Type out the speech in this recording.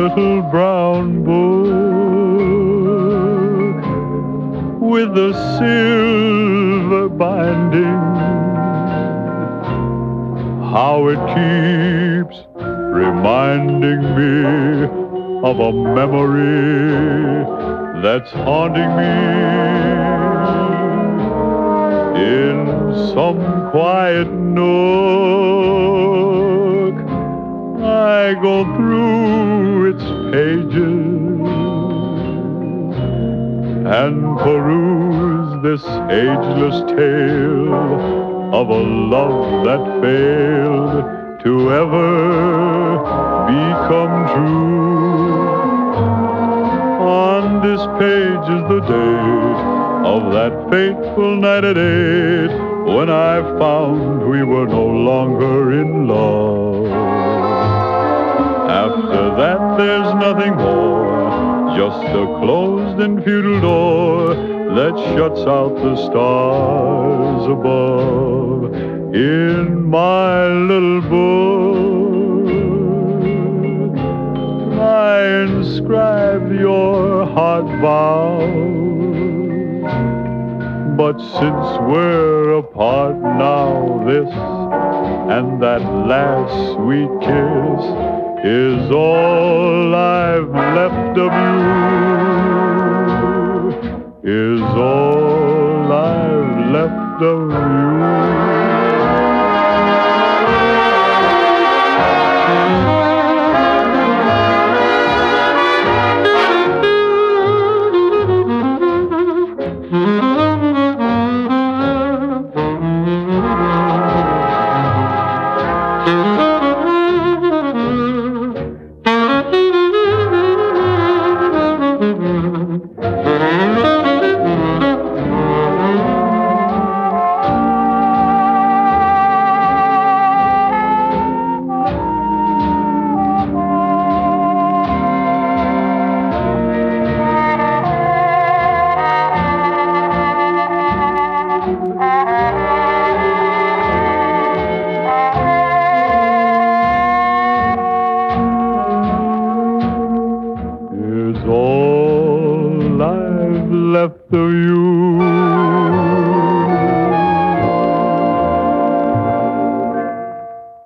little brown book with a silver binding. How it keeps reminding me of a memory that's haunting me. In some quiet nook, I go through its pages and peruse this ageless tale of a love that failed to ever become true. On this page is the date of that fateful night at 8 when I found we were no longer in love. After that there's nothing more, just a closed and futile door that shuts out the stars above. In my little book, I inscribe your heart vows. But since we're apart now, this and that last sweet kiss is all I've left of you, is all I've left of you. All I've left of you.